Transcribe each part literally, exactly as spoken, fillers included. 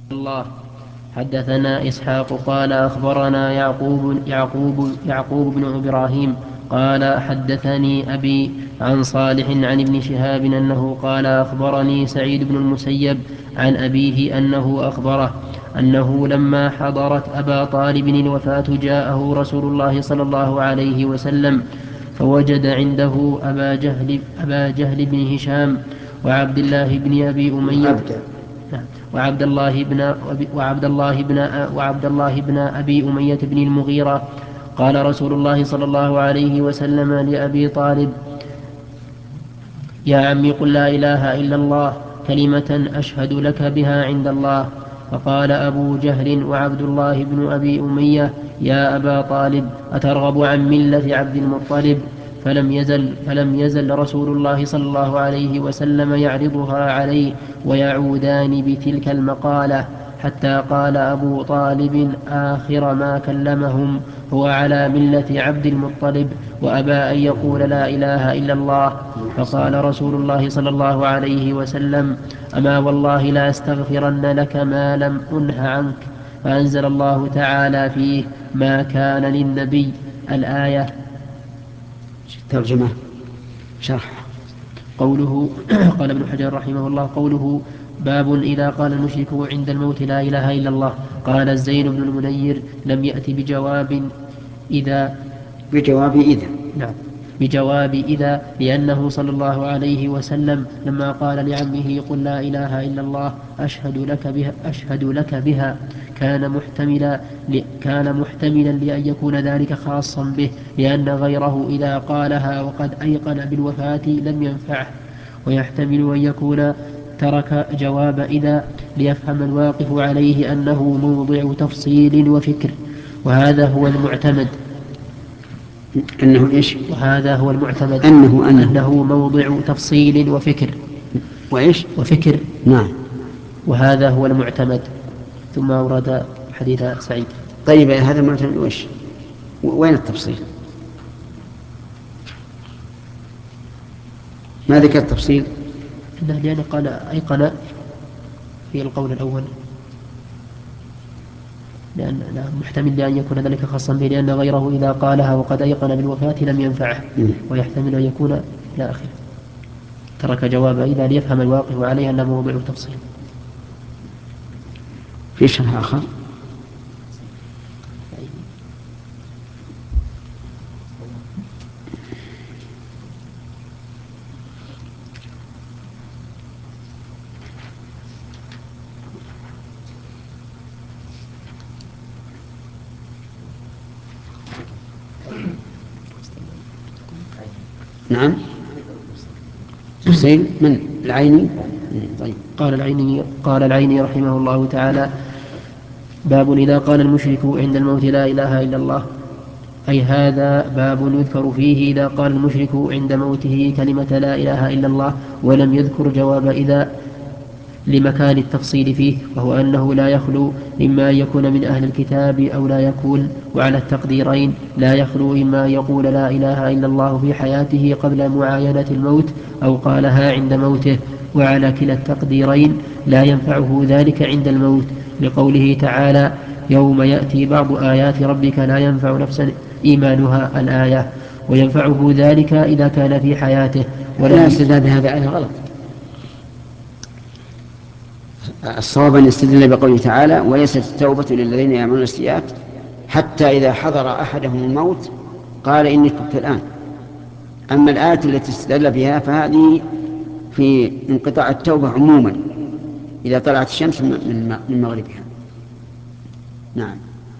الله. حدثنا إسحاق قال أخبرنا يعقوب يعقوب يعقوب بن إبراهيم قال حدثني أبي عن صالح عن ابن شهاب أنه قال أخبرني سعيد بن المسيب عن أبيه أنه أخبره أنه لما حضرت أبا طالب الوفاة جاءه رسول الله صلى الله عليه وسلم فوجد عنده أبا جهل, أبا جهل بن هشام وعبد الله بن أبي أمية نعم. وعبد الله بن وعبد الله بن وعبد الله بن أبي أمية بن المغيرة. قال رسول الله صلى الله عليه وسلم لأبي طالب: يا عم قل لا إله إلا الله كلمة أشهد لك بها عند الله. فقال أبو جهل وعبد الله بن أبي أمية: يا أبا طالب أترغب عن ملة عبد المطلب؟ فلم يزل, فلم يزل رسول الله صلى الله عليه وسلم يعرضها عليه ويعودان بتلك المقالة حتى قال أبو طالب آخر ما كلمهم: هو على ملة عبد المطلب وأبى أن يقول لا إله إلا الله. فقال رسول الله صلى الله عليه وسلم: أما والله لا أستغفرن لك ما لم أنه عنك. فأنزل الله تعالى فيه: ما كان للنبي الآية. ترجمة شرح. قوله قال ابن حجر رحمه الله: قوله باب إذا قال المشرك عند الموت لا إله إلا الله. قال الزين بن المنير: لم يأتي بجواب إذا بجواب إذا نعم بجواب إذا لأنه صلى الله عليه وسلم لما قال لعمه: قل لا إله إلا الله أشهد لك بها, أشهد لك بها كان محتملا كان محتملا لأن يكون ذلك خاصا به، لأن غيره إذا قالها وقد أيقن بالوفاة لم ينفعه. ويحتمل أن يكون ترك جواب إذا ليفهم الواقف عليه أنه موضع تفصيل وفكر، وهذا هو المعتمد. أنه إيش؟ وهذا هو المعتمد أنه أنه, أنه موضع تفصيل وفكر وإيش؟ وفكر نعم. وهذا هو المعتمد. ثم أورد حديث سعيد. طيب هذا المعتمد وإيش؟ وين التفصيل؟ ما ذكر التفصيل؟ إنه لأنه قال أيقن في القول الأول، لأن محتمل لأن يكون ذلك خاصا به، لأن غيره إذا قالها وقد أيقن بالوفاة لم ينفعه. ويحتمل أن يكون إلى آخره. ترك جواب إذا ليفهم الواقف عليه أنه موضع تفصيل. في شرح آخر؟ نعم. تفصيل من العيني؟ طيب. قال العيني قال العيني رحمه الله تعالى: باب إذا قال المشرك عند الموت لا إله إلا الله. أي هذا باب يذكر فيه إذا قال المشرك عند موته كلمة لا إله إلا الله ولم يذكر جواب إذا لمكان التفصيل فيه، وهو أنه لا يخلو إما أن يكون من أهل الكتاب أو لا يكون، وعلى التقديرين لا يخلو إما أن يقول لا إله إلا الله في حياته قبل معاينة الموت أو قالها عند موته، وعلى كلا التقديرين لا ينفعه ذلك عند الموت، لقوله تعالى: يوم يأتي بعض آيات ربك لا ينفع نفسا إيمانها الآية. وينفعه ذلك إذا كان في حياته. لا استدلال بهذا آية غلط. الصواب أن يستدل بقوله تعالى: وليست التوبة للذين يعملون السيئات حتى إذا حضر أحدهم الموت قال إني تبت الآن. أما الآية التي استدل بها فهذه في انقطاع التوبة عموما إذا طلعت الشمس من مغربها. نعم.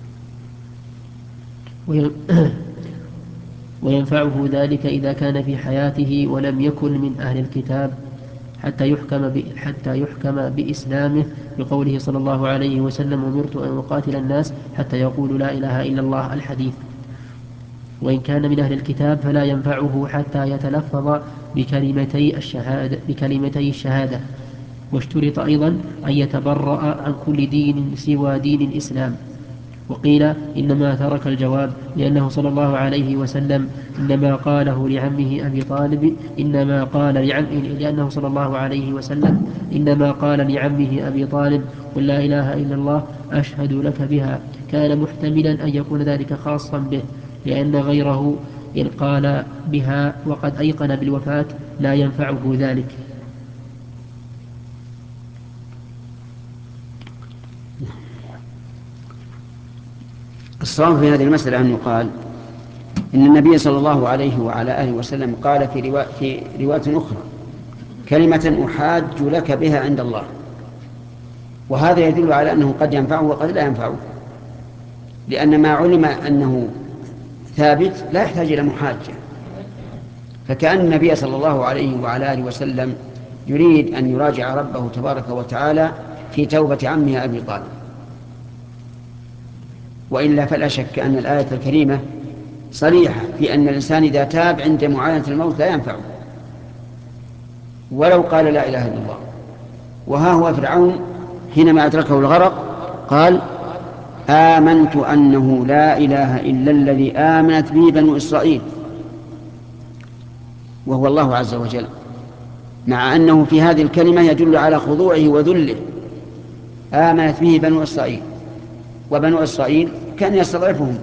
وينفعه ذلك إذا كان في حياته ولم يكن من أهل الكتاب حتى يحكم, حتى يحكم بإسلامه، بقوله صلى الله عليه وسلم: أمرت أن أقاتل الناس حتى يقولوا لا إله إلا الله الحديث. وإن كان من أهل الكتاب فلا ينفعه حتى يتلفظ بكلمتي الشهادة, بكلمتي الشهادة. واشترط أيضا أن يتبرأ عن كل دين سوى دين الإسلام. وقيل إنما ترك الجواب لأنه صلى الله عليه وسلم إنما قاله لعمه أبي طالب إنما قال لعم لأنه صلى الله عليه وسلم إنما قال لعمه أبي طالب قل لا إله إلا الله أشهد لك بها، كان محتملا أن يكون ذلك خاصا به، لأن غيره إن قال بها وقد أيقن بالوفاة لا ينفعه ذلك. الصواب في هذه المسألة أن يقال إن النبي صلى الله عليه وعلى آله وسلم قال في رواية, في رواية أخرى كلمة أحاج لك بها عند الله، وهذا يدل على أنه قد ينفعه وقد لا ينفعه، لأن ما علم أنه ثابت لا يحتاج إلى محاجة. فكأن النبي صلى الله عليه وعلى آله وسلم يريد أن يراجع ربه تبارك وتعالى في توبة عمه أبي طالب. وإلا فلا شك أن الآية الكريمة صريحة في أن الإنسان إذا تاب عند معاينة الموت لا ينفعه ولو قال لا إله إلا الله. وها هو فرعون حينما أدركه الغرق قال آمنت أنه لا إله إلا الذي آمنت به بنو إسرائيل، وهو الله عز وجل، مع أنه في هذه الكلمة يدل على خضوعه وذله. آمنت به بنو إسرائيل، وبنو إسرائيل كان يستضعفهم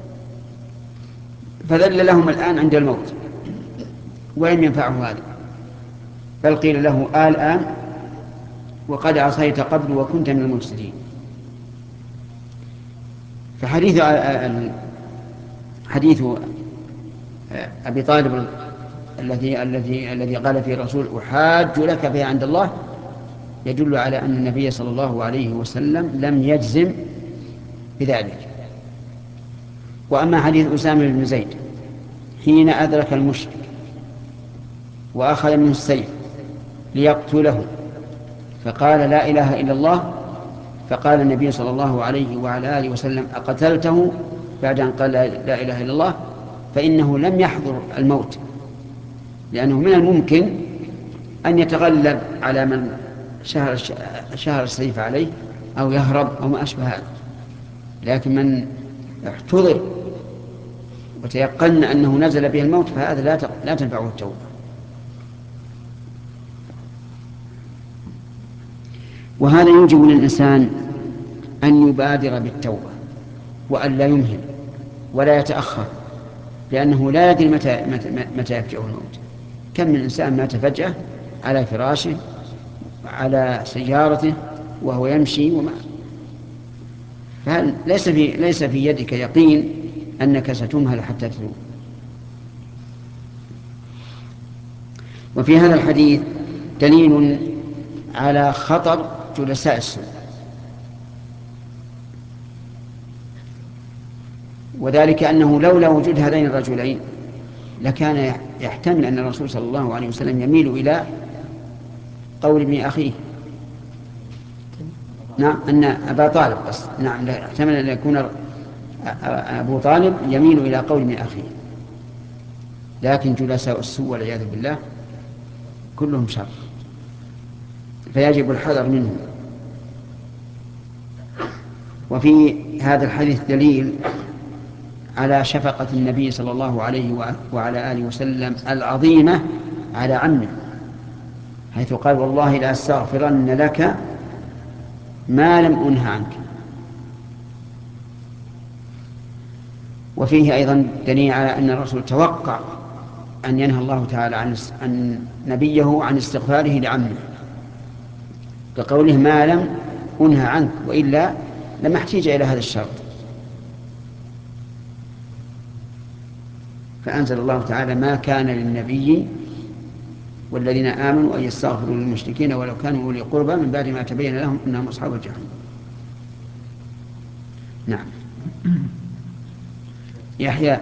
فذل لهم الآن عند الموت ولم ينفعه هذا، بل قيل له آل الآن وقد عصيت قبل وكنت من المفسدين. فحديث حديث أبي طالب الذي الذي الذي قال فيه الرسول أحاج لك بها عند الله يدل على أن النبي صلى الله عليه وسلم لم يجزم بذلك. وأما حديث أسامة بن زيد حين أدرك المشرك وأخذ منه السيف ليقتله فقال لا إله إلا الله، فقال النبي صلى الله عليه وعلى آله وسلم أقتلته بعد أن قال لا إله إلا الله؟ فإنه لم يحضر الموت، لأنه من الممكن أن يتغلب على من شهر, شهر السيف عليه أو يهرب أو ما أشبه هذا، لكن من احتضر وتيقن أنه نزل به الموت فهذا لا لا تنفعه التوبة. وهذا يوجب للإنسان أن يبادر بالتوبة وأن لا يمهل ولا يتأخر، لأنه لا يدري متى, متى, متى يفجأه الموت. كم من إنسان مات فجأة على فراشه على سيارته وهو يمشي وما فهل ليس في ليس في يدك يقين أنك ستمهل حتى تتوب. وفي هذا الحديث دليل على خطر جلساء السوء، وذلك أنه لولا وجود هذين الرجلين لكان يحتمل أن الرسول صلى الله عليه وسلم يميل إلى قول ابن أخيه، نعم أن أبا طالب بس نعم لا يحتمل أن يكون أبو طالب يميل إلى قول ابن أخيه، لكن جلساء السوء والعياذ بالله كلهم شر، فيجب الحذر منهم. وفي هذا الحديث دليل على شفقة النبي صلى الله عليه وعلى آله وسلم العظيمة على عمه، حيث قال والله لا أستغفرن لك ما لم أنه عنك. وفيه أيضا دليل على أن الرسول توقع أن ينهى الله تعالى عن نبيه عن استغفاره لعمه، كقوله ما لم أنهى عنك، وإلا لما احتيج إلى هذا الشرط. فأنزل الله تعالى ما كان للنبي والذين آمنوا أن يستغفروا للمشركين ولو كانوا أولي قربى من بعد ما تبين لهم أنهم أصحاب الجحيم. نعم يحيى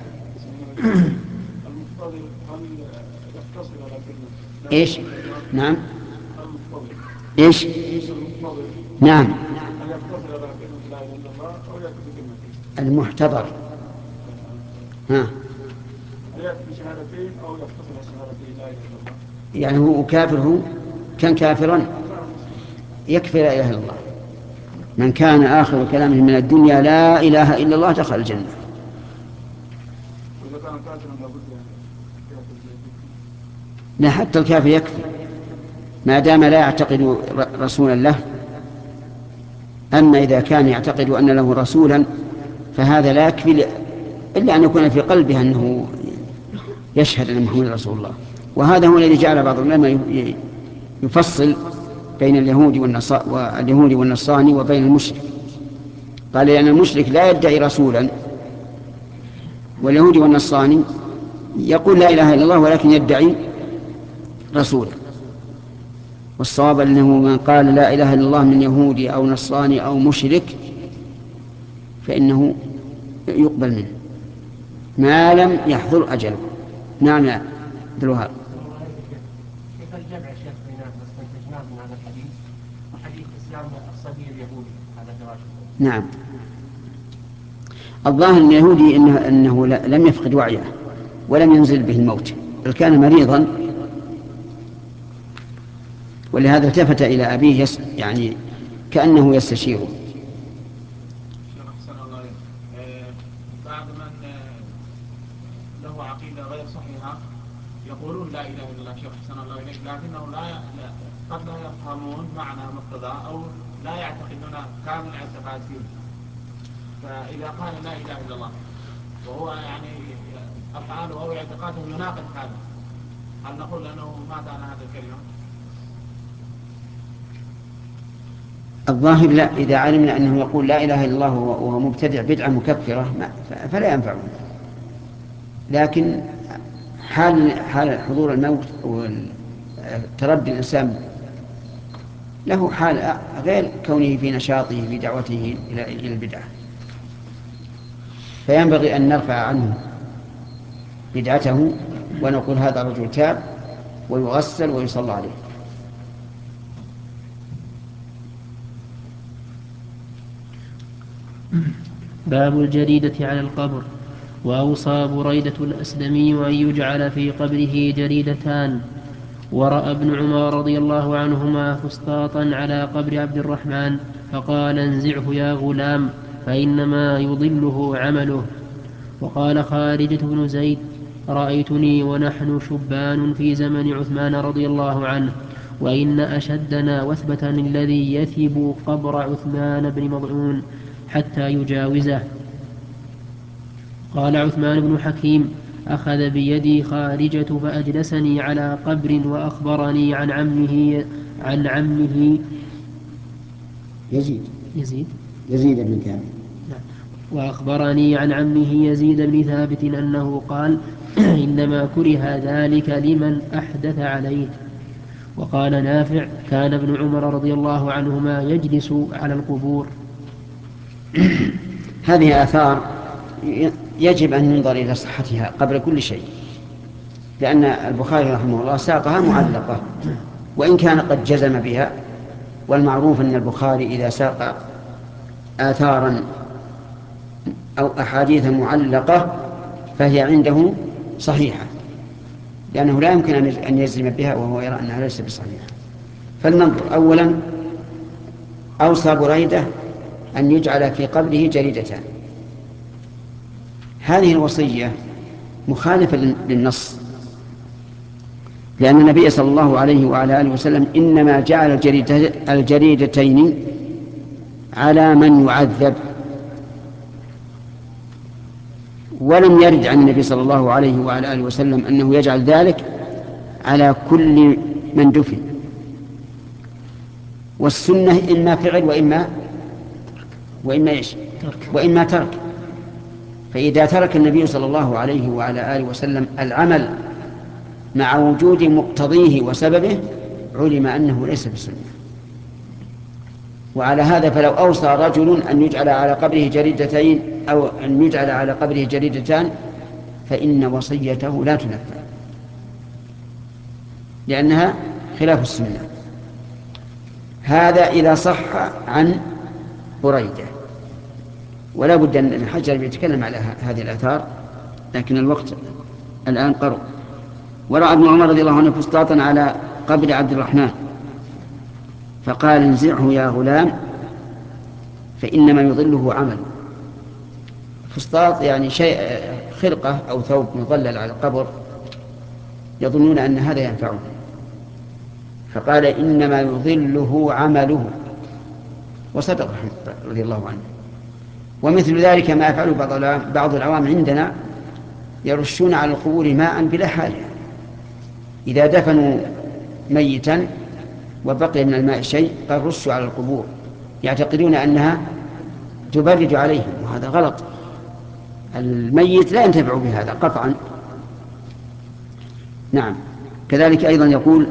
إيش؟ نعم إيش؟ نعم المحتضر ها يعني هو كافر، هو كان كافرا يكفي لا إله إلا الله من كان آخر كلامه من الدنيا لا إله إلا الله دخل الجنة. لا، حتى الكافر يكفي ما دام لا يعتقد رسولا له. أما إذا كان يعتقد أن له رسولا فهذا لا يكفي إلا أن يكون في قلبه أنه يشهد أن محمد رسول الله. وهذا هو الذي جعل بعض العلماء يفصل بين اليهود واليهود والنصارى وبين المشرك. قال لأن المشرك لا يدعي رسولا، واليهودي والنصراني يقول لا إله إلا الله ولكن يدعي رسولا. والصواب أنه من قال لا إله إلا الله من يهودي أو نصراني أو مشرك فإنه يقبل منه ما لم يحضر أجله. نعم يا عبد الوهاب. كيف الجمع شيخ بين استنتجناه من هذا الحديث وحديث إسلام الصبي اليهودي على زواجه؟ نعم، الظاهر أن اليهودي إنه, إنه لم يفقد وعيه ولم ينزل به الموت، بل كان مريضا، ولهذا التفت إلى أبيه يس يعني كأنه يستشيره. بعض من له عقيدة غير صحيحة يقولون لا إله إلا الله شيخ حسن الله إليك، لكنه لا قد لا يفهمون معنى مقتضى أو لا يعتقدون كامل الاعتقاد فيه. فإذا قال لا إله إلا الله وهو يعني أفعاله أو اعتقاده يناقض هذا، هل نقول أنه مات على هذا الكلمة؟ الظاهر لا، إذا علمنا أنه يقول لا إله إلا الله وهو مبتدع بدعة مكفرة فلا ينفعه. لكن حال حال حضور الموت وتردي الإنسان له حال غير كونه في نشاطه في دعوته إلى البدعة، فينبغي أن نرفع عنه بدعته ونقول هذا رجل تاب ويغسل ويصلى عليه. باب الجريدة على القبر. وأوصى بريدة الأسلمي أن يجعل في قبره جريدتان. ورأى ابن عمر رضي الله عنهما فسطاطا على قبر عبد الرحمن فقال انزعه يا غلام فإنما يضله عمله. وقال خارجة بن زيد رأيتني ونحن شبان في زمن عثمان رضي الله عنه وإن أشدنا وثبة الذي يثب قبر عثمان بن مضعون حتى يجاوزه. قال عثمان بن حكيم أخذ بيدي خارجة فأجلسني على قبر وأخبرني عن عمه عن عمه يزيد يزيد يزيد بن ثابت وأخبرني عن عمه يزيد بن ثابت أنه قال إنما كره ذلك لمن أحدث عليه. وقال نافع كان ابن عمر رضي الله عنهما يجلس على القبور. هذه آثار يجب أن ننظر إلى صحتها قبل كل شيء، لأن البخاري رحمه الله ساقها معلقة وإن كان قد جزم بها. والمعروف أن البخاري إذا ساق آثارا أو أحاديث معلقة فهي عنده صحيحة، لأنه لا يمكن أن يجزم بها وهو يرى أنها ليس بصحيحة. فلننظر. أولا أوصى بريدة أن يجعل في قبره جريدتان. هذه الوصية مخالفة للنص، لأن النبي صلى الله عليه وعلى آله وسلم إنما جعل الجريدتين على من يعذب، ولم يرد عن النبي صلى الله عليه وعلى آله وسلم أنه يجعل ذلك على كل من دفن. والسنة إما فعل وإما وإما إيش وإما ترك. فإذا ترك النبي صلى الله عليه وعلى آله وسلم العمل مع وجود مقتضيه وسببه علم أنه ليس بسنة. وعلى هذا فلو أوصى رجل أن يجعل على قبره جريدتين أو أن يجعل على قبره جريدتان فإن وصيته لا تنفذ، لأنها خلاف السنة. هذا إذا صح عن بريدة. ولا بد أن الحجر يتكلم على هذه الآثار، لكن الوقت الآن قرب. ورأى ابن عمر رضي الله عنه فسطاطا على قبر عبد الرحمن فقال انزعه يا غلام فإنما يظله عمل. فسطاط يعني شيء خلقة أو ثوب مظلل على القبر يظنون أن هذا ينفعه، فقال إنما يظله عمله، وصدق رضي الله عنه. ومثل ذلك ما يفعله بعض العوام عندنا، يرشون على القبور ماء بلا حاجة. إذا دفنوا ميتا وبقي من الماء شيء قال رشوا على القبور، يعتقدون أنها تبرد عليهم، وهذا غلط. الميت لا ينتفع بهذا قطعا. نعم. كذلك أيضا يقول: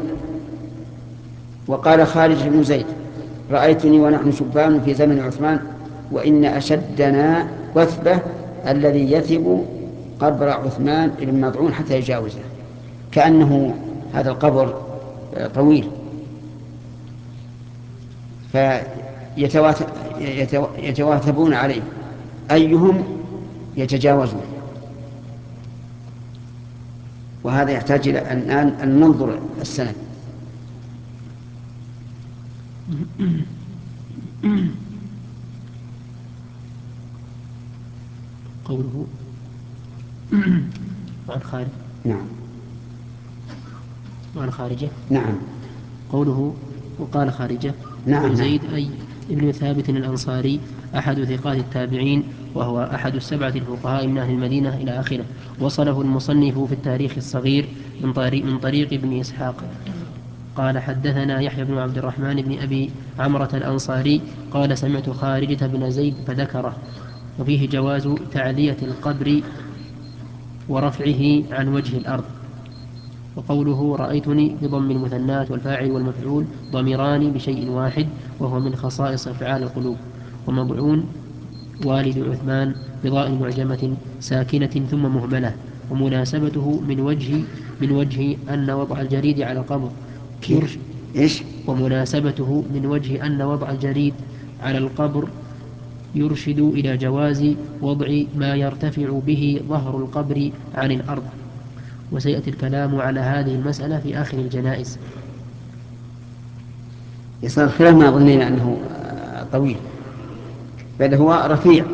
وقال خالد بن زيد: رأيتني ونحن شبان في زمن عثمان وإن أشدنا وثبة الذي يثب قبر عثمان بن مضعون حتى يجاوزه. كأنه هذا القبر طويل فيتواثبون عليه أيهم يتجاوزون. وهذا يحتاج إلى أن ننظر السند. قوله وعن خارج. نعم. وعن خارجة. نعم. قوله وقال خارجة. نعم. ابن زيد أي ابن ثابت الأنصاري أحد ثقات التابعين، وهو أحد السبعة الفقهاء من أهل المدينة إلى آخره. وصله المصنف في التاريخ الصغير من طريق, من طريق ابن إسحاق قال: حدثنا يحيى بن عبد الرحمن بن أبي عمرة الأنصاري قال: سمعت خارجة بن زيد فذكره. وفيه جواز تعلية القبر ورفعه عن وجه الأرض. وقوله رأيتني بضم المثنات والفاعل والمفعول ضميران بشيء واحد، وهو من خصائص أفعال القلوب. ومضعون والد عثمان بضاء معجمة ساكنة ثم مهملة. ومناسبته من وجه من وجه أن وضع الجريد على القبر كيف؟ إيش؟ ومناسبته من وجه أن وضع الجريد على القبر يرشد إلى جواز وضع ما يرتفع به ظهر القبر عن الأرض. وسيأتي الكلام على هذه المسألة في آخر الجنائز. يصير خلاف ما ظنينا أنه طويل، بل هو رفيع.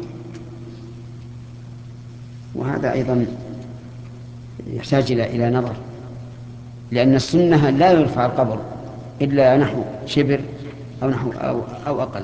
وهذا أيضا يحتاج إلى إلى نظر، لأن السنة لا يرفع القبر إلا نحو شبر أو نحو أو, أو أقل.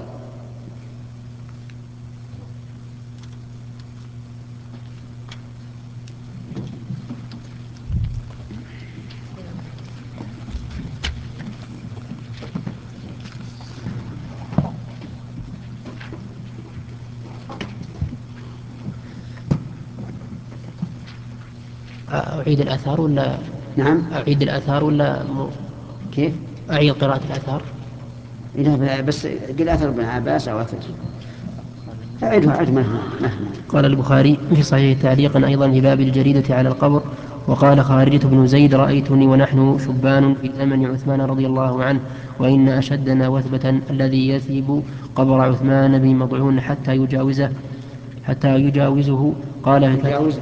أعيد الآثار ولا؟ نعم. أعيد الآثار ولا م... كيف؟ أعيد قراءة الآثار. لا بس قل أثر ابن عباس أو أثر أعيدها أعيد مهما مهما. قال البخاري في صحيح تعليقا أيضا في باب الجريدة على القبر: وقال خارجة بن زيد: رأيتني ونحن شبان في زمن عثمان رضي الله عنه وإن أشدنا وثبة الذي يثيب قبر عثمان بن مضعون حتى يجاوزه حتى يجاوزه. قال في الفتح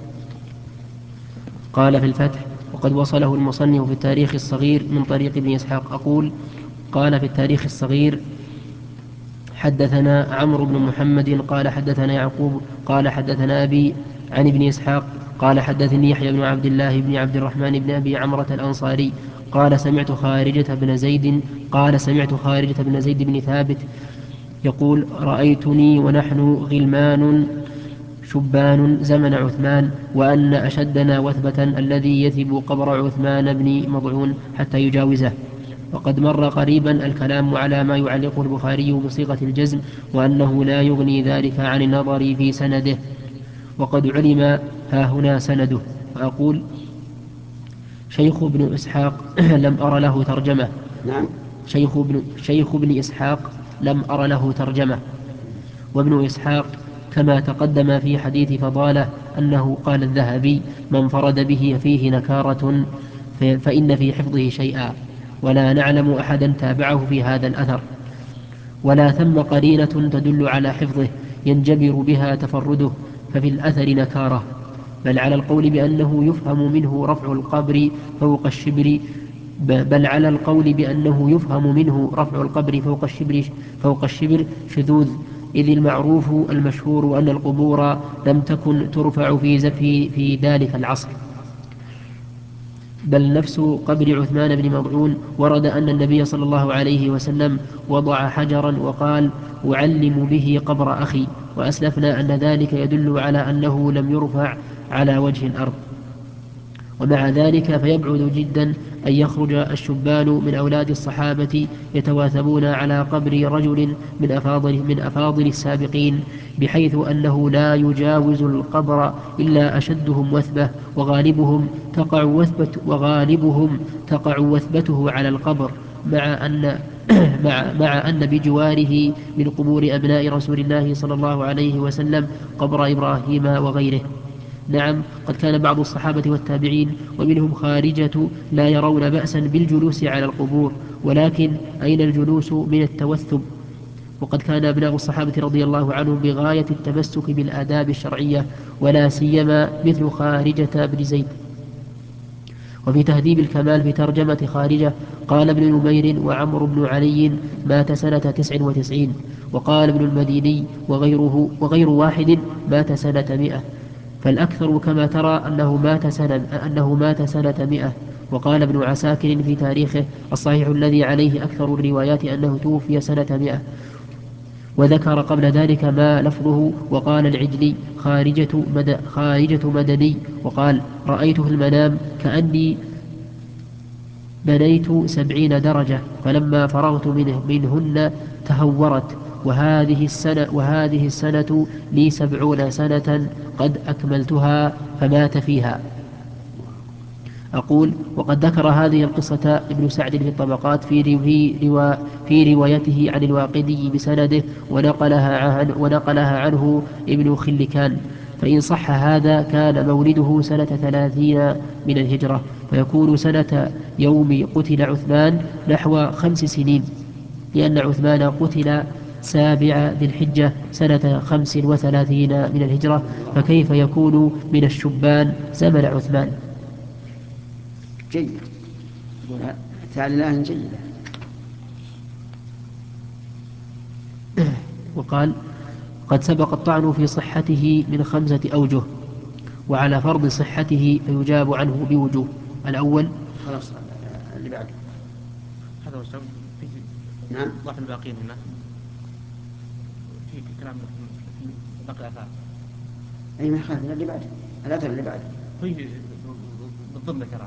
قال في الفتح وقد وصله المصنف في التاريخ الصغير من طريق ابن إسحاق. أقول: قال في التاريخ الصغير: حدثنا عمرو بن محمد قال حدثنا يعقوب قال حدثنا أبي عن ابن إسحاق قال حدثني يحيى بن عبد الله بن عبد الرحمن بن أبي عمرة الأنصاري قال: سمعت خارجة بن زيد قال سمعت خارجة بن زيد بن ثابت يقول: رأيتني ونحن غلمان شبان زمن عثمان وأن أشدنا وثبة الذي يثب قبر عثمان بن مضعون حتى يجاوزه. وقد مر قريبا الكلام على ما يعلقه البخاري بصيغة الجزم، وأنه لا يغني ذلك عن النظر في سنده، وقد علم ها هنا سنده. فأقول: شيخ ابن إسحاق لم أر له ترجمة. نعم. شيخ ابن, شيخ ابن إسحاق لم أر له ترجمة. وابن إسحاق كما تقدم في حديث فضالة أنه قال الذهبي: من فرد به فيه نكارة فإن في حفظه شيئا، ولا نعلم أحدا تابعه في هذا الأثر، ولا ثم قرينة تدل على حفظه ينجبر بها تفرده، ففي الأثر نكارة، بل على القول بأنه يفهم منه رفع القبر فوق الشبر بل على القول بأنه يفهم منه رفع القبر فوق الشبر, فوق الشبر شذوذ، إذ المعروف المشهور أن القبور لم تكن ترفع في, في, في ذلك العصر. بل نفس قبر عثمان بن مضعون ورد أن النبي صلى الله عليه وسلم وضع حجرا وقال أعلم به قبر أخي، وأسلفنا أن ذلك يدل على أنه لم يرفع على وجه الأرض. ومع ذلك فيبعد جدا أن يخرج الشبان من أولاد الصحابة يتواثبون على قبر رجل من أفاضل, من أفاضل السابقين، بحيث أنه لا يجاوز القبر إلا أشدهم وثبة، وغالبهم تقع وثبة وغالبهم تقع وثبته على القبر، مع أن مع, مع أن بجواره من قبور أبناء رسول الله صلى الله عليه وسلم قبر إبراهيم وغيره. نعم، قد كان بعض الصحابة والتابعين ومنهم خارجة لا يرون بأسا بالجلوس على القبور، ولكن أين الجلوس من التوثب؟ وقد كان أبناء الصحابة رضي الله عنهم بغاية التمسك بالآداب الشرعية، ولا سيما مثل خارجة بن زيد. وفي تهذيب الكمال في ترجمة خارجة قال ابن نمير وعمر بن علي مات سنة تسع وتسعين، وقال ابن المديني وغيره وغير واحد مات سنة مئة، فالأكثر كما ترى أنه مات سنة, أنه مات سنة مئة. وقال ابن عساكر في تاريخه الصحيح الذي عليه أكثر الروايات أنه توفي سنة مئة، وذكر قبل ذلك ما لفظه. وقال العجلي خارجة, مد خارجة مدني، وقال رأيت في المنام كأني بنيت سبعين درجة، فلما فرغت منه منهن تهورت، وهذه السنة, وهذه السنة لي سبعون سنة قد أكملتها، فمات فيها. أقول وقد ذكر هذه القصة ابن سعد في الطبقات في, روا في روايته عن الواقدي بسنده، ونقلها, عن ونقلها عنه ابن خلكان. فإن صح هذا كان مولده سنة ثلاثين من الهجرة، فيكون سنة يوم قتل عثمان نحو خمس سنين، لأن عثمان قتل سابع ذي الحجة سنة خمس وثلاثين من الهجرة، فكيف يكون من الشبان زمن عثمان؟ جيد، تعليلات جيدة. وقال قد سبق الطعن في صحته من خمسة أوجه، وعلى فرض صحته فيجاب عنه بوجوه. الأول خلاص اللي بعده هذا هو في نعم ضعف الباقين هنا في كلام نقل الآثار. أي ما خالف اللي بعده الأثر اللي بعده فيه بالضمن كلام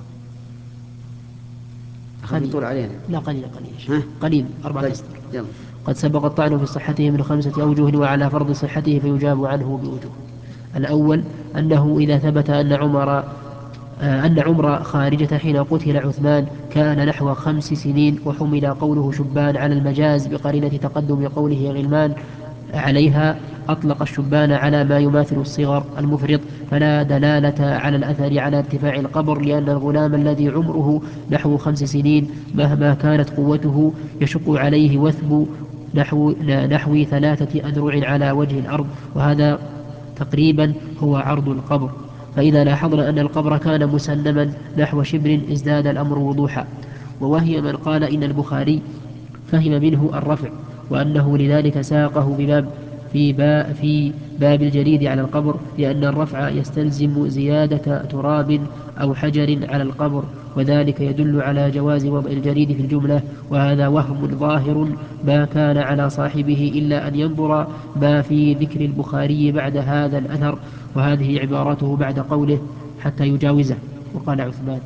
قليل طول علينا. لا قليل قليل قليل أربعة طيب. أسطر. قد سبق الطعن في صحته من خمسة أوجه، وعلى فرض صحته فيجاب عنه بوجوه. الأول أنه إذا ثبت أن عمر أن عمر خارجة حين قتل عثمان كان نحو خمس سنين، وحمل قوله شبان على المجاز بقرينة تقدم قوله غلمان عليها، أطلق الشبان على ما يماثل الصغر المفرط، فلا دلالة على الأثر على ارتفاع القبر، لأن الغلام الذي عمره نحو خمس سنين مهما كانت قوته يشق عليه وثب نحو, نحو ثلاثة أذرع على وجه الأرض، وهذا تقريبا هو عرض القبر. فإذا لاحظنا أن القبر كان مسنما نحو شبر ازداد الأمر وضوحا. ووهي من قال إن البخاري فهم منه الرفع، وأنه لذلك ساقه بباب في, با في باب الجريد على القبر، لأن الرفع يستلزم زيادة تراب أو حجر على القبر، وذلك يدل على جواز وضع الجريد في الجملة، وهذا وهم ظاهر ما كان على صاحبه إلا أن ينظر ما في ذكر البخاري بعد هذا الأثر، وهذه عبارته بعد قوله حتى يجاوزه. وقال عثمان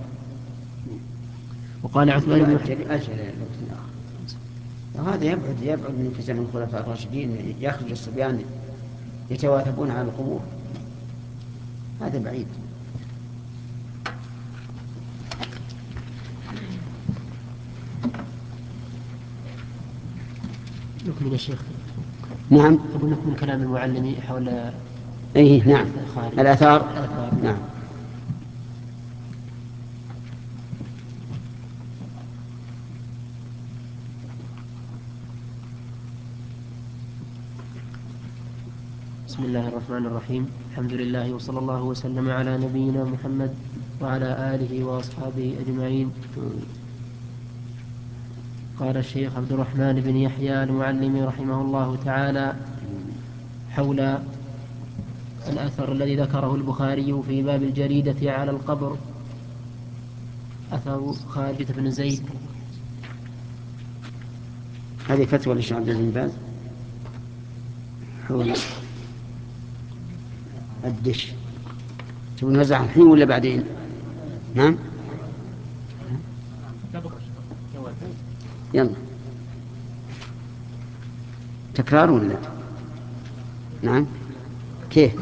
وقال عثمان بن وهذا يبعد يبعد من في زمن الخلفاء الراشدين يخرج الصبيان يتواثبون على القبور، هذا بعيد. نكمل يا شيخ. نعم أقول نكمل كلام المعلم حول أيه نعم الآثار. نعم. بسم الله الرحمن الرحيم. الحمد لله وصلى الله وسلم على نبينا محمد وعلى آله وأصحابه أجمعين. قال الشيخ عبد الرحمن بن يحيى المعلم رحمه الله تعالى حول الأثر الذي ذكره البخاري في باب الجريدة على القبر، أثر خارجة بن زيد. هذه فتوى للشيخ عبد العزيز بن باز حول الدش. تبون نوزعها الحين ولا بعدين؟ نعم يلا تكرار ولا نعم كيف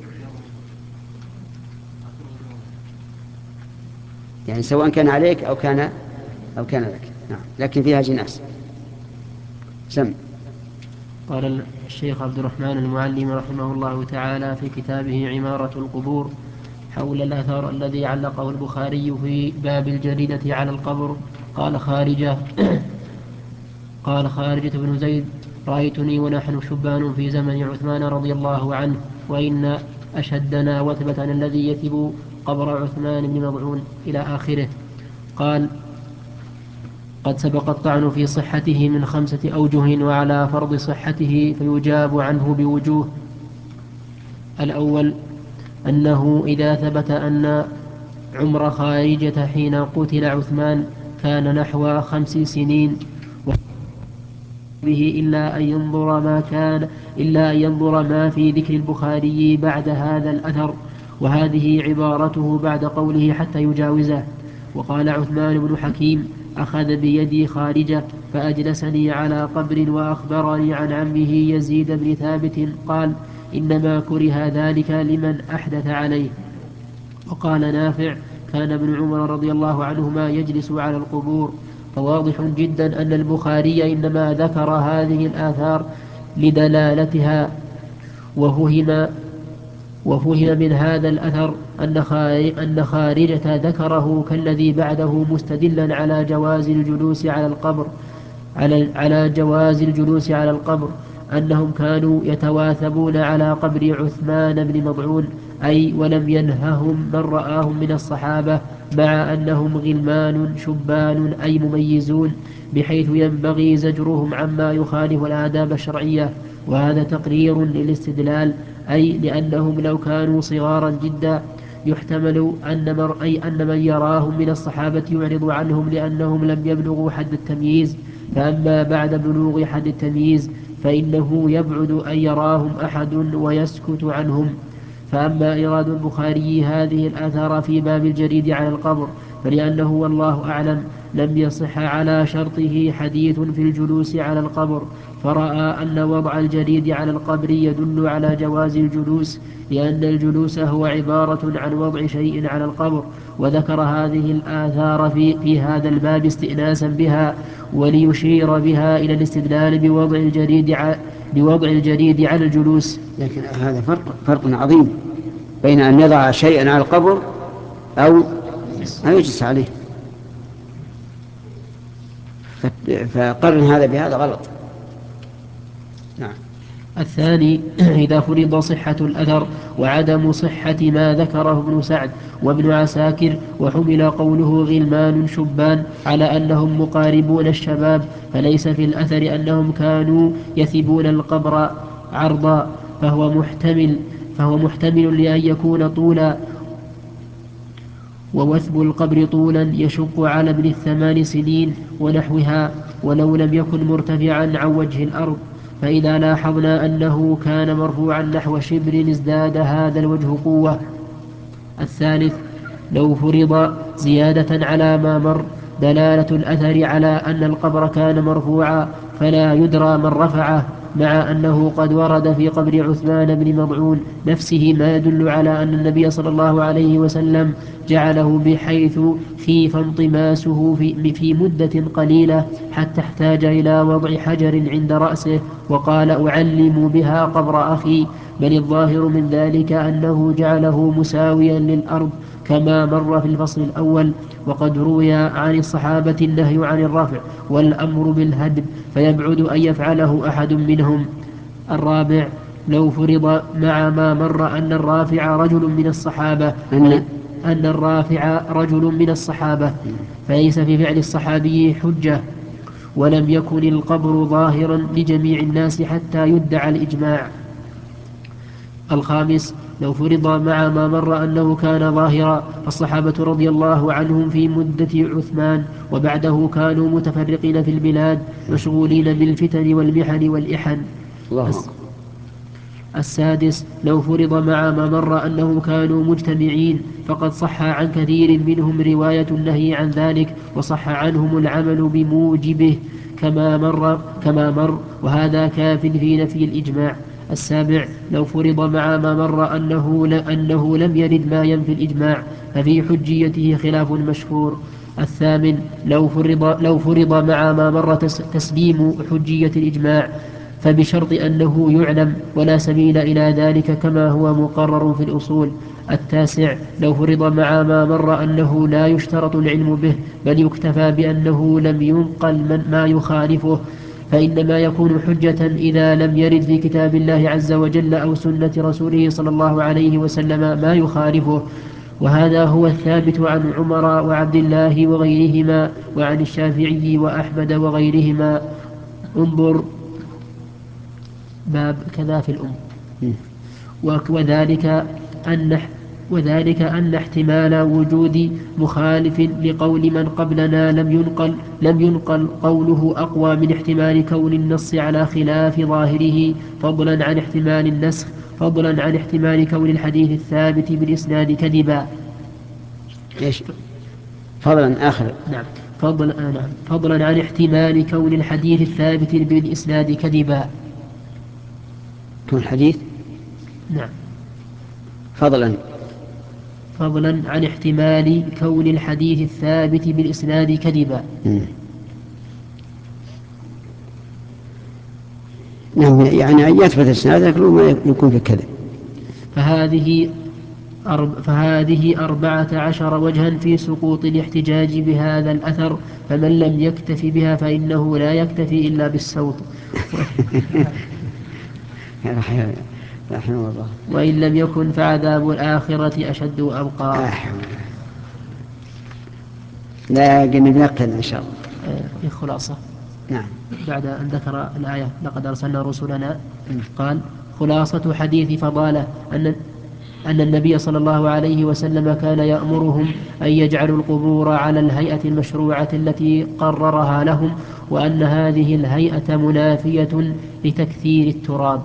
يعني سواء كان عليك أو كان أو كان لك. نعم لكن فيها جناس. سم. قال الشيخ عبد الرحمن المعلم رحمه الله تعالى في كتابه عمارة القبور حول الأثر الذي علقه البخاري في باب الجريدة على القبر. قال خارجة قال خارجة بن زيد: رأيتني ونحن شبان في زمن عثمان رضي الله عنه، وإن أشدنا وثبة الذي يثب قبر عثمان بن مضعون إلى آخره. قال: قد سبق الطعن في صحته من خمسة أوجه، وعلى فرض صحته فيجاب عنه بوجوه. الأول أنه إذا ثبت أن عمر خارجة حين قتل عثمان كان نحو خمس سنين به إلا أن ينظر ما كان إلا أن ينظر ما في ذكر البخاري بعد هذا الأثر، وهذه عبارته بعد قوله حتى يجاوزه. وقال عثمان بن حكيم: أخذ بيدي خارجة فأجلسني على قبر وأخبرني عن عمه يزيد بن ثابت قال: إنما كره ذلك لمن أحدث عليه. وقال نافع: كان ابن عمر رضي الله عنهما يجلس على القبور. فواضح جدا أن البخاري إنما ذكر هذه الآثار لدلالتها. وفهم وفهم من هذا الأثر أن خارجة ذكره كالذي بعده مستدلا على جواز الجلوس على القبر على, على جواز الجلوس على القبر أنهم كانوا يتواثبون على قبر عثمان بن مضعون، أي ولم ينههم من رآهم من الصحابة، مع أنهم غلمان شبان أي مميزون، بحيث ينبغي زجرهم عما يخالف الآداب الشرعية. وهذا تقرير للاستدلال، أي لأنهم لو كانوا صغارا جدا يحتمل أن, مر أي أن من يراهم من الصحابة يعرض عنهم لأنهم لم يبلغوا حد التمييز. فأما بعد بلوغ حد التمييز فإنه يبعد أن يراهم أحد ويسكت عنهم. فأما إيراد البخاري هذه الآثار في باب الجريد على القبر فلأنه والله أعلم لم يصح على شرطه حديث في الجلوس على القبر، فرأى أن وضع الجريد على القبر يدل على جواز الجلوس، لأن الجلوس هو عبارة عن وضع شيء على القبر، وذكر هذه الآثار في, في هذا الباب استئناسا بها وليشير بها إلى الاستدلال بوضع الجريد ع... بوضع الجريد على الجلوس. لكن هذا فرق فرق عظيم بين أن يضع شيئا على القبر أو أن يجلس عليه، فقرن هذا بهذا غلط. نعم. الثاني إذا فرض صحة الأثر وعدم صحة ما ذكره ابن سعد وابن عساكر، وحمل قوله غلمان شبان على أنهم مقاربون الشباب، فليس في الأثر أنهم كانوا يثبون القبر عرضا، فهو محتمل فهو محتمل لأن يكون طولا، ووثب القبر طولا يشق على ابن الثمان سنين ونحوها، ولو لم يكن مرتفعا عن وجه الأرض. فإذا لاحظنا أنه كان مرفوعا نحو شبر ازداد هذا الوجه قوة. الثالث لو فرض زيادة على ما مر دلالة الأثر على أن القبر كان مرفوعا فلا يدرى من رفعه، مع أنه قد ورد في قبر عثمان بن مضعون نفسه ما يدل على أن النبي صلى الله عليه وسلم جعله بحيث خيف انطماسه في, في مدة قليلة حتى احتاج إلى وضع حجر عند رأسه وقال: أعلم بها قبر أخي. بل الظاهر من ذلك أنه جعله مساويا للأرض كما مر في الفصل الأول. وقد روي عن الصحابة النهي عن الرفع والأمر بالهدم، فيبعد أن يفعله أحد منهم. الرابع لو فرض مع ما مر أن الرافع رجل من الصحابة أن, أن الرافع رجل من الصحابة فليس في فعل الصحابي حجة، ولم يكن القبر ظاهرا لجميع الناس حتى يدعى الإجماع. الخامس: لو فرض مع ما مر أنه كان ظاهرا، فالصحابة رضي الله عنهم في مدة عثمان وبعده كانوا متفرقين في البلاد مشغولين بالفتن والمحن والإحن. الله. السادس: لو فرض مع ما مر أنهم كانوا مجتمعين، فقد صح عن كثير منهم رواية النهي عن ذلك، وصح عنهم العمل بموجبه كما مر, كما مر وهذا كاف في نفي الإجماع. السابع: لو فرض مع ما مر أنه, أنه لم يرد ما ينفي الإجماع، ففي حجيته خلاف مشهور. الثامن: لو فرض, لو فرض مع ما مر تسليم حجية الإجماع، فبشرط أنه يعلم، ولا سبيل إلى ذلك كما هو مقرر في الأصول. التاسع: لو فرض مع ما مر أنه لا يشترط العلم به، بل يكتفى بأنه لم ينقل من ما يخالفه، فإنما يكون حجة إذا لم يرد في كتاب الله عز وجل أو سنة رسوله صلى الله عليه وسلم ما يخالفه، وهذا هو الثابت عن عمر وعبد الله وغيرهما، وعن الشافعي وأحمد وغيرهما. انظر باب كذا في الأم. وذلك أن وذلك أن احتمال وجود مخالف لقول من قبلنا لم ينقل لم ينقل قوله أقوى من احتمال كون النص على خلاف ظاهره، فضلا عن احتمال النسخ فضلا عن احتمال كون الحديث الثابت بالإسناد كذبا. إيش؟ فضلا آخر. نعم. فضلا, آه نعم. فضلا عن احتمال كون الحديث الثابت بالإسناد كذبا. كون الحديث. نعم. فضلا فضلا عن احتمال كون الحديث الثابت بالإسناد كذبا. نعم، يعني أن يثبت الإسناد لكن ما يكون في كذب. فهذه أرب فهذه أربعة عشر وجها في سقوط الاحتجاج بهذا الأثر، فمن لم يكتف بها فإنه لا يكتفي إلا بالسوط. رحمه الله. وإن لم يكن فعذاب الآخرة أشد وأبقى. لا بنقل إن شاء الله. في خلاصة. نعم. بعد أن ذكر الآية لقد أرسلنا رسلنا، قال: خلاصة حديث فضالة أن أن النبي صلى الله عليه وسلم كان يأمرهم أن يجعلوا القبور على الهيئة المشروعة التي قررها لهم، وأن هذه الهيئة منافية لتكثير التراب.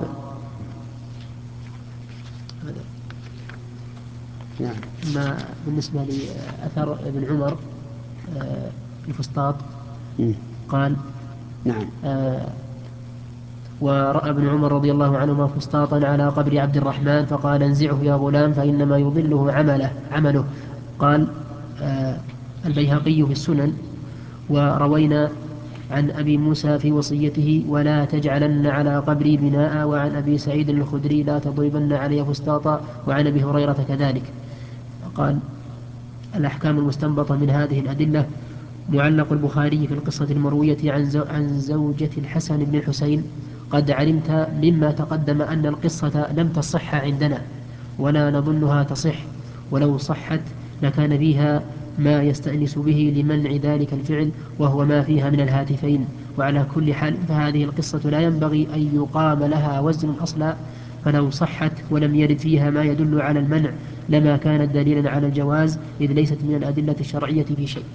نعم. ما بالنسبة لأثر ابن عمر الفسطاط قال: نعم. آه ورأى ابن عمر رضي الله عنهما فسطاطا على قبر عبد الرحمن فقال: انزعه يا غلام فإنما يضله عمله, عمله. قال آه البيهقي في السنن: وروينا عن أبي موسى في وصيته: ولا تجعلن على قبري بناء. وعن أبي سعيد الخدري: لا تضربن علي فسطاطا. وعن أبي هريرة كذلك. قال: الأحكام المستنبطة من هذه الأدلة: معلق البخاري في القصة المروية عن زوجة الحسن بن الحسين: قد علمت مما تقدم أن القصة لم تصح عندنا ولا نظنها تصح، ولو صحت لكان فيها ما يستأنس به لمنع ذلك الفعل، وهو ما فيها من الهاتفين. وعلى كل حال فهذه القصة لا ينبغي أن يقام لها وزن أصلا، فلو صحت ولم يرد فيها ما يدل على المنع لما كانت دليلا على الجواز، إذ ليست من الأدلة الشرعية في شيء.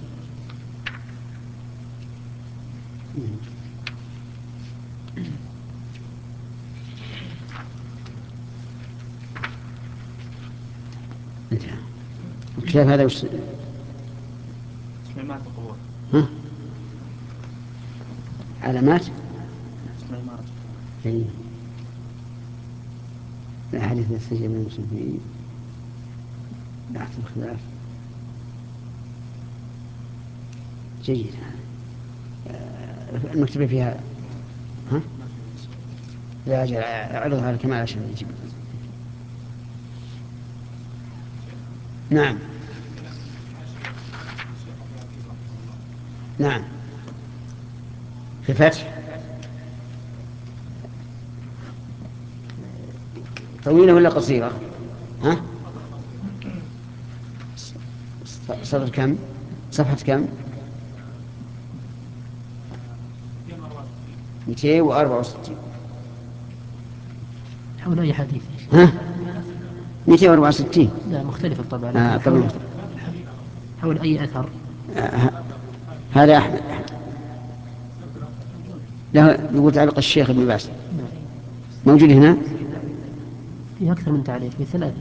كيف هذا وش... سليمان القبور. ها؟ علامات سليمان. اي الأحاديث السجن من المسلمين تحت الخلاف. جيد. المكتبة فيها ها؟ لا أجل أعرضها على كمال عشان يجيب. نعم. نعم. في فتح طويلة ولا قصيرة؟ ها؟ صدر كم؟ صفحة كم؟ مئتين وأربعة وستين. حول أي حديث؟ ها؟ مئتين وأربعة وستين. لا مختلف الطبع. آه حول, حول أي أثر؟ آه هذا أحمد. له يقول تعلق الشيخ ابن باز موجود هنا. فيه أكثر من تعليق، في ثلاثة.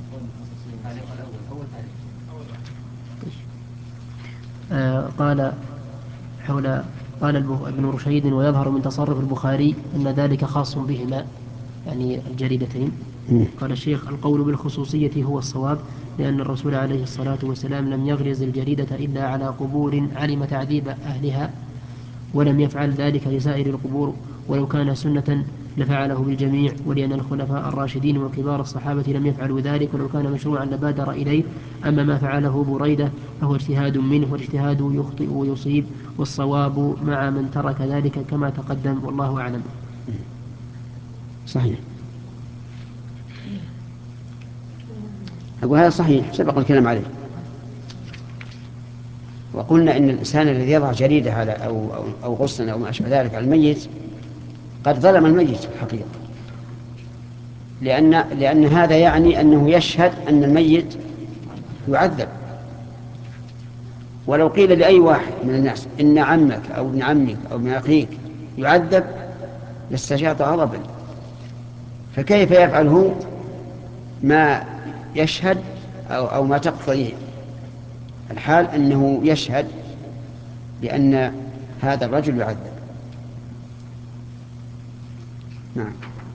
آه قال حول قال ابن رشيد: ويظهر من تصرف البخاري أن ذلك خاص بهما، يعني الجريدتين. قال الشيخ: القول بالخصوصية هو الصواب، لأن الرسول عليه الصلاة والسلام لم يغرز الجريدة إلا على قبور علم تعذيب أهلها، ولم يفعل ذلك لسائر القبور، ولو كان سنة لفعله بالجميع، ولأن الخلفاء الراشدين وكبار الصحابة لم يفعلوا ذلك، ولو كان مشروعا لبادر إليه. أما ما فعله بريدة فهو اجتهاد منه، والاجتهاد يخطئ ويصيب، والصواب مع من ترك ذلك كما تقدم، والله أعلم. صحيح. أقول هذا صحيح، سبق الكلام عليه. وقلنا إن الإنسان الذي يضع جريدة على أو أو, أو غصن أو ما أشبه ذلك على الميت قد ظلم الميت في الحقيقة، لأن لأن هذا يعني أنه يشهد أن الميت يعذب. ولو قيل لأي واحد من الناس إن عمك أو ابن عمك أو ابن أخيك يعذب لاستجاط غضبا، فكيف يفعله ما يشهد أو, أو ما تقتضيه الحال أنه يشهد بأن هذا الرجل يعذب. نعم.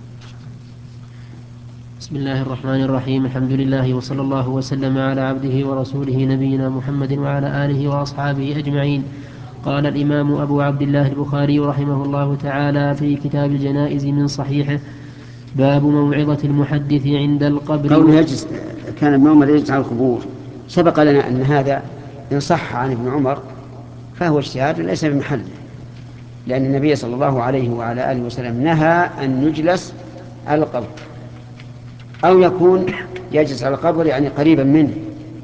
بسم الله الرحمن الرحيم. الحمد لله، وصلى الله وسلم على عبده ورسوله نبينا محمد وعلى آله وأصحابه أجمعين. قال الإمام أبو عبد الله البخاري رحمه الله تعالى في كتاب الجنائز من صحيحه: باب موعظة المحدث عند القبر. قوله يجلس، كان ابن عمر يجلس على القبور، سبق لنا أن هذا إن صح عن ابن عمر فهو اجتهاد ليس بمحله، لأن النبي صلى الله عليه وعلى آله وسلم نهى أن يجلس على القبر، أو يكون يجلس على القبر يعني قريبا منه،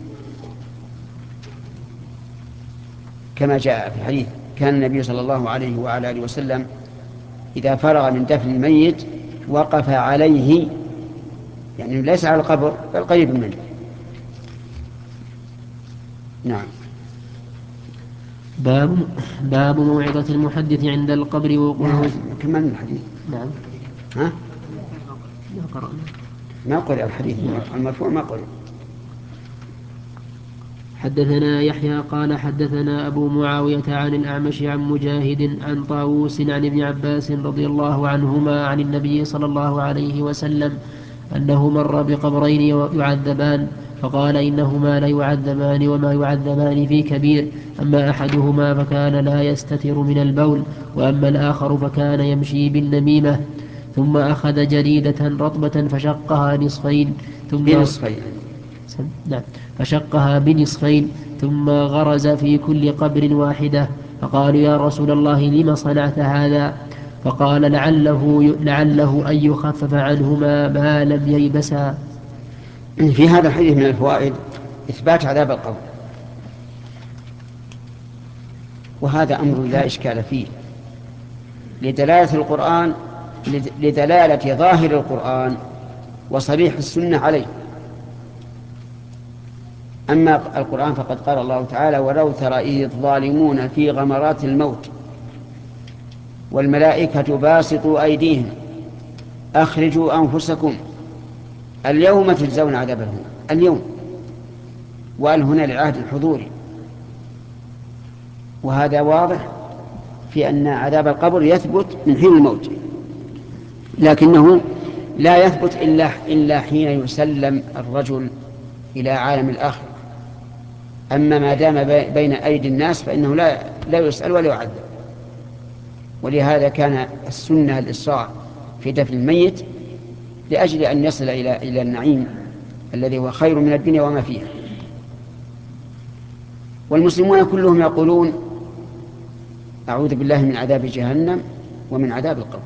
كما جاء في الحديث: كان النبي صلى الله عليه وعلى آله وسلم إذا فرغ من دفن الميت وقف عليه، يعني ليس على القبر بل قريب منه. نعم. باب باب موعظة المحدث عند القبر وقوعه. كمان الحديث. نعم. ها؟ ما قرأنا. ما قرأ الحديث المرفوع، ما قرأ. حدثنا يحيى قال حدثنا أبو معاوية عن الأعمش عن مجاهد عن طاووس عن ابن عباس رضي الله عنهما عن النبي صلى الله عليه وسلم أنه مر بقبرين يعذبان، فقال: إنهما لا يعذبان وما يعذبان في كبير، أما أحدهما فكان لا يستتر من البول، وأما الآخر فكان يمشي بالنميمة. ثم أخذ جريدة رطبة فشقها نصفين ثم بنصفين نعم فشقها بنصفين ثم غرز في كل قبر واحدة، فقالوا: يا رسول الله لم صنعت هذا؟ فقال: لعله, لعله أن يخفف عنهما ما لم ييبسا. في هذا الحديث من الفوائد إثبات عذاب القبر، وهذا أمر لا إشكال فيه لدلالة القرآن لدلالة ظاهر القرآن وصريح السنة عليه. أما القرآن فقد قال الله تعالى: ولو ترى إذ الظالمون في غمرات الموت والملائكة باسطوا أيديهم أخرجوا أنفسكم اليوم تجزون عذاب الهون. اليوم، وقال هنا للعهد الحضوري، وهذا واضح في أن عذاب القبر يثبت من حين الموت، لكنه لا يثبت إلا, إلا حين يسلم الرجل إلى عالم الآخر. أما ما دام بين أيدي الناس فإنه لا, لا يسأل ولا يعذب. ولهذا كان السنة الإسراع في دفن الميت لأجل أن يصل إلى, إلى النعيم الذي هو خير من الدنيا وما فيها. والمسلمون كلهم يقولون: أعوذ بالله من عذاب جهنم ومن عذاب القبر.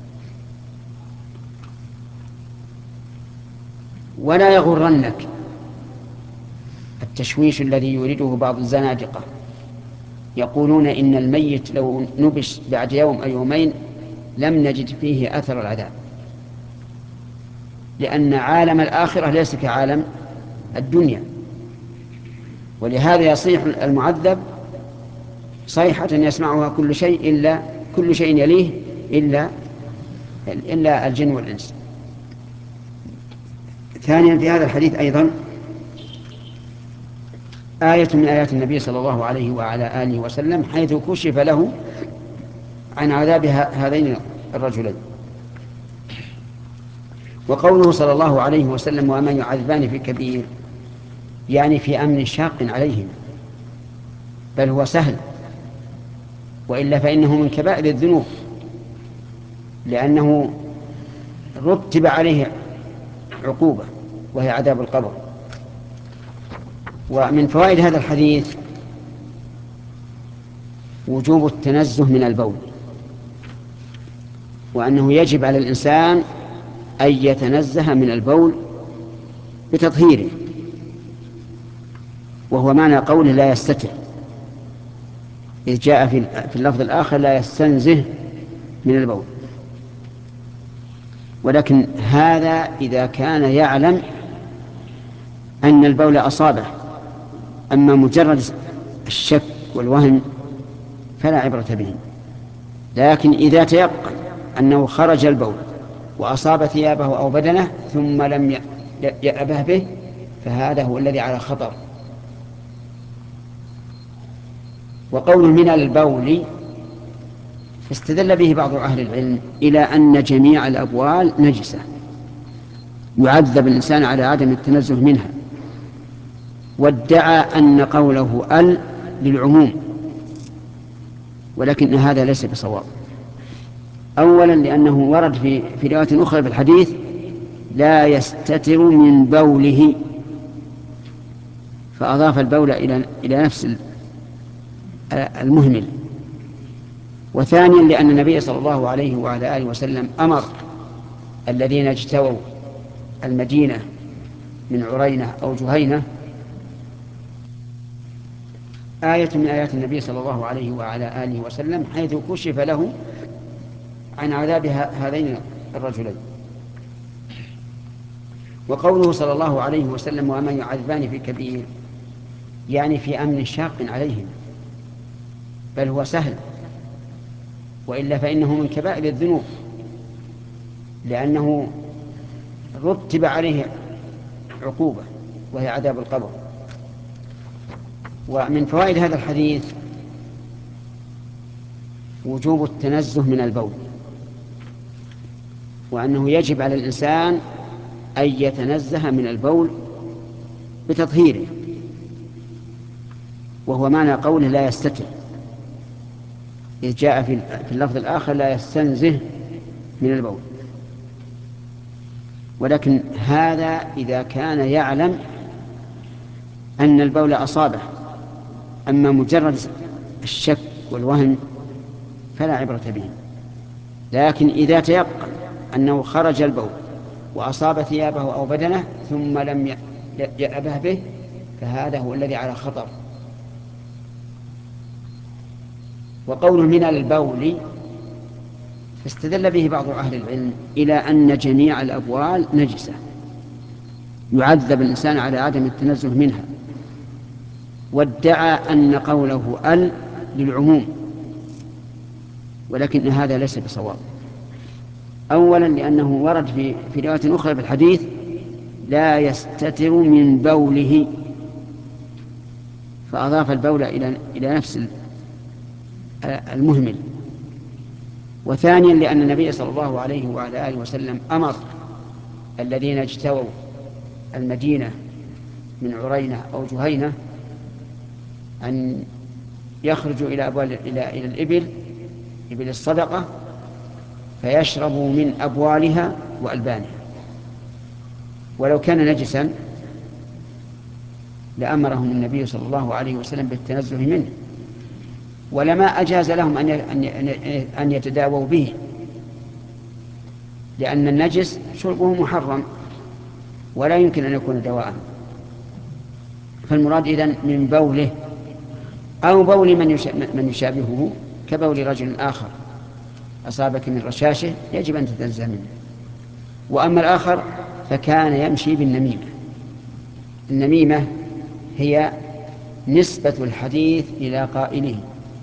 ولا يغرنك التشويش الذي يريده بعض الزنادقة، يقولون إن الميت لو نبش بعد يوم أو يومين لم نجد فيه أثر العذاب، لأن عالم الآخرة ليس كعالم الدنيا. ولهذا يصيح المعذب صيحة يسمعها كل شيء إلا كل شيء يليه إلا إلا الجن والإنس. ثانيا في هذا الحديث أيضا آية من آيات النبي صلى الله عليه وعلى آله وسلم، حيث كشف له عن عذاب هذين الرجلين. وقوله صلى الله عليه وسلم ومن يعذبان في كبير، يعني في أمن شاق عليهم، بل هو سهل، وإلا فإنه من كبائر الذنوب، لأنه رتب عليه عقوبة وهي عذاب القبر. ومن فوائد هذا الحديث وجوب التنزه من البول، وأنه يجب على الإنسان أن يتنزه من البول بتطهيره، وهو معنى قوله لا يستتر، إذ جاء في اللفظ الآخر لا يستنزه من البول. ولكن هذا إذا كان يعلم أن البول أصابه، أما مجرد الشك والوهم فلا عبرة به. لكن إذا تيقن أنه خرج البول وأصاب ثيابه أو بدنه ثم لم يأبه به، فهذا هو الذي على خطر. وقول من البول استدل به بعض أهل العلم إلى أن جميع الأبوال نجسة، يعذب الإنسان على عدم التنزه منها، وادعى أن قوله ال للعموم، ولكن هذا ليس بصواب. أولا لأنه ورد في في رواية أخرى في الحديث لا يستتر من بوله، فأضاف البول إلى إلى نفس المهمل. وثانيا لأن النبي صلى الله عليه وعلى آله وسلم أمر الذين اجتووا المدينة من عرينة أو جهينة، آية من آيات النبي صلى الله عليه وعلى آله وسلم، حيث كشف له عن عذاب هذين الرجلين. وقوله صلى الله عليه وسلم ومن يعذبان في كبير، يعني في أمن شاق عليهم، بل هو سهل، وإلا فإنه من كبائر الذنوب، لأنه رتب عليه عقوبة وهي عذاب القبر. ومن فوائد هذا الحديث وجوب التنزه من البول، وأنه يجب على الإنسان أن يتنزه من البول بتطهيره، وهو معنى قوله لا يستتر، إذ جاء في اللفظ الآخر لا يستنزه من البول. ولكن هذا إذا كان يعلم أن البول أصابه، أما مجرد الشك والوهم فلا عبرة به. لكن إذا تيقن أنه خرج البول وأصاب ثيابه أو بدنه ثم لم يأبه به، فهذا هو الذي على خطر. وقول من البول استدل به بعض أهل العلم إلى أن جميع الأبوال نجسة، يعذب الإنسان على عدم التنزه منها، وادعى أن قوله ال للعموم، ولكن هذا ليس بصواب. أولا لأنه ورد في في رواية أخرى في الحديث لا يستتر من بوله، فأضاف البول إلى إلى نفس المهمل. وثانيا لأن النبي صلى الله عليه وعلى آله وسلم أمر الذين اجتووا المدينة من عرينة أو جهينة أن يخرجوا إلى أبوال إلى إلى الإبل إبل الصدقة فيشربوا من أبوالها وألبانها، ولو كان نجسا لأمرهم النبي صلى الله عليه وسلم بالتنزه منه، ولما أجاز لهم أن أن يتداووا به، لأن النجس شربه محرم ولا يمكن أن يكون دواء. فالمراد إذن من بوله أو بول من من يشابهه كبول رجل آخر أصابك من رشاشه يجب أن تتنزه منه. وأما الآخر فكان يمشي بالنميمة. النميمة هي نسبة الحديث إلى قائله،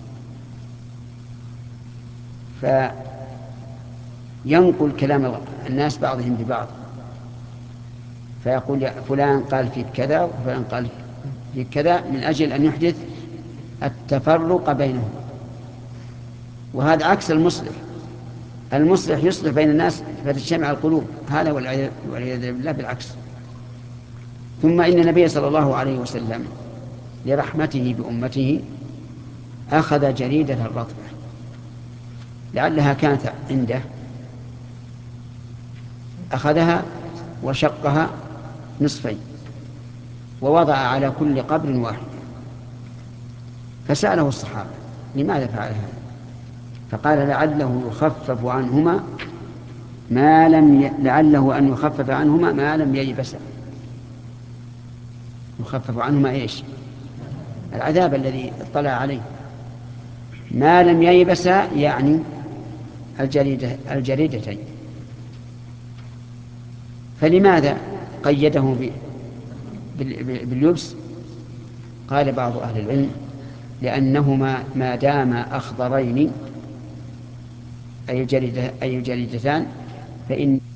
فينقل كلام الناس بعضهم ببعض، فيقول فلان قال فيك كذا وفلان قال فيك كذا، من أجل أن يحدث التفرق بينهم. وهذا عكس المصلح. المصلح يصلح بين الناس فتجتمع القلوب، هذا والعياذ بالله بالعكس. ثم إن النبي صلى الله عليه وسلم لرحمته بأمته أخذ جريدة الرطبة لعلها كانت عنده، أخذها وشقها نصفين ووضع على كل قبر واحد، فسأله الصحابة لماذا فعل هذا؟ فقال لعله يخفف عنهما ما لم ي... لعله أن يخفف عنهما ما لم ييبسا. يخفف عنهما إيش؟ العذاب الذي اطلع عليه. ما لم ييبسا يعني الجريدة الجريدتين. فلماذا قيده ب... بال... باللبس؟ قال بعض أهل العلم لأنهما ما داما أخضرين أي الجريدة أي الجريدتان فإن